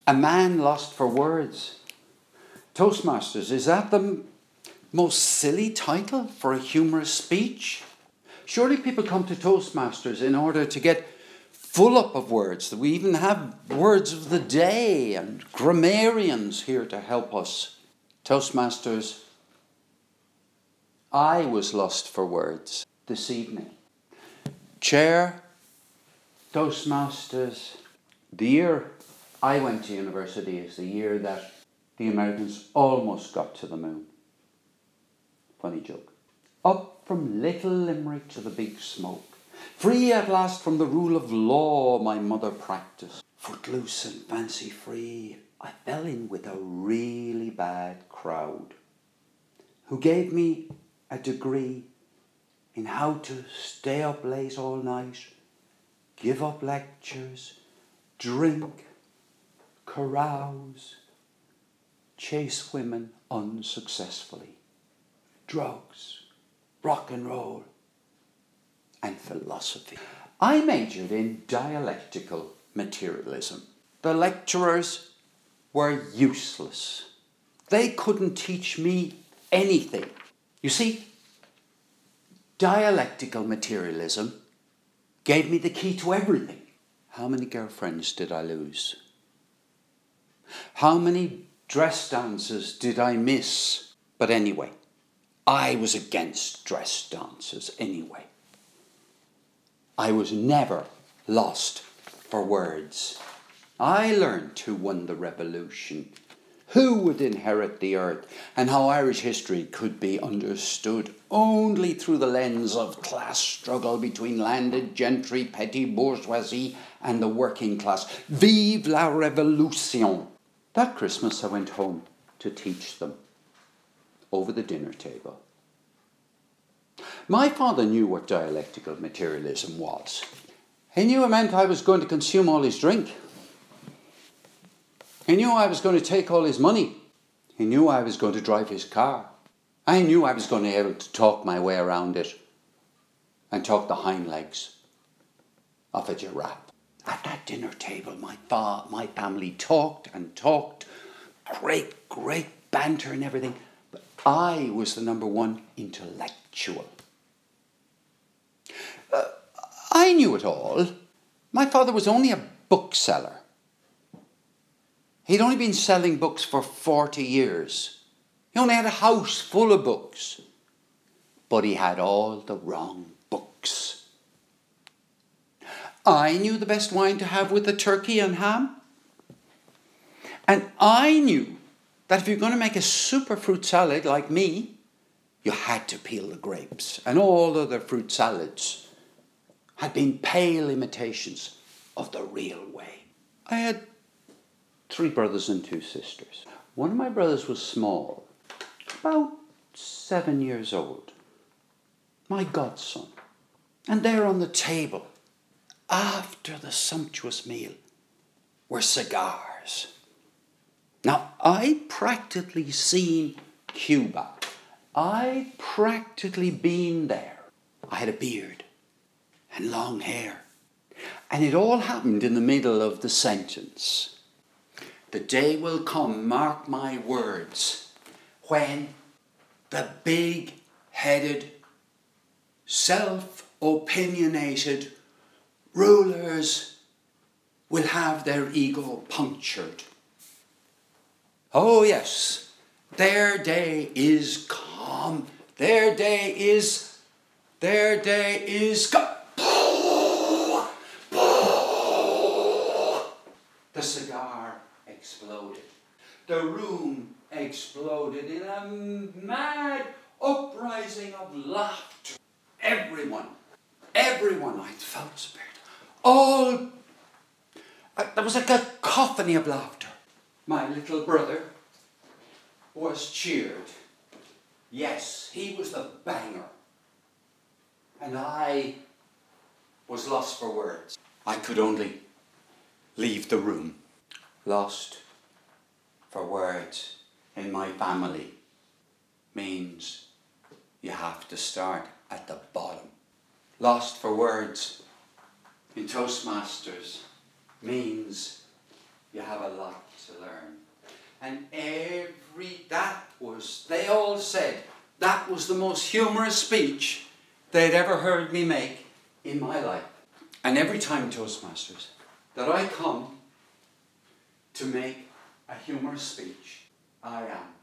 A man lost for words. Toastmasters, is that the most silly title for a humorous speech? Surely people come to Toastmasters in order to get full up of words. We even have words of the day and grammarians here to help us. Toastmasters, I was lost for words this evening. Chair, Toastmasters, the year I went to university is the year that the Americans almost got to the moon. Funny joke. Up from little Limerick to the big smoke. Free at last from the rule of law my mother practiced. Footloose and fancy free, I fell in with a really bad crowd who gave me a degree in how to stay up late all night, give up lectures, drink, carouse, chase women unsuccessfully, drugs, rock and roll, and philosophy. I majored in dialectical materialism. The lecturers were useless. They couldn't teach me anything. You see, dialectical materialism gave me the key to everything. How many girlfriends did I lose? How many dress dances did I miss? But anyway, I was against dress dances anyway. I was never lost for words. I learned who won the revolution, who would inherit the earth, and how Irish history could be understood only through the lens of class struggle between landed gentry, petty bourgeoisie, and the working class. Vive la Révolution! That Christmas I went home to teach them over the dinner table. My father knew what dialectical materialism was. He knew it meant I was going to consume all his drink. He knew I was going to take all his money. He knew I was going to drive his car. I knew I was going to be able to talk my way around it and talk the hind legs of a giraffe. At that dinner table, my family talked and talked. Great banter and everything. But I was the number one intellectual. I knew it all. My father was only a bookseller. He'd only been selling books for 40 years. He only had a house full of books. But he had all the wrong books. I knew the best wine to have with the turkey and ham. And I knew that if you're going to make a super fruit salad like me, you had to peel the grapes. And all other fruit salads had been pale imitations of the real way. I had 3 brothers and 2 sisters. One of my brothers was small, about 7 years old, my godson. And there on the table, after the sumptuous meal, were cigars. Now, I practically seen Cuba. I practically been there. I had a beard and long hair. And it all happened in the middle of the sentence. The day will come, mark my words, when the big-headed, self-opinionated rulers will have their ego punctured. Oh yes, their day is come. Their day is come. The cigar exploded. The room exploded in a mad uprising of laughter. Everyone, I felt spared. There was a cacophony of laughter. My little brother was cheered. Yes, he was the banger. And I was lost for words. I could only leave the room. Lost for words in my family means you have to start at the bottom. Lost for words in Toastmasters means You have a lot to learn. And they all said that was the most humorous speech they'd ever heard me make in my life. And every time, Toastmasters, that I come to make a humorous speech, I am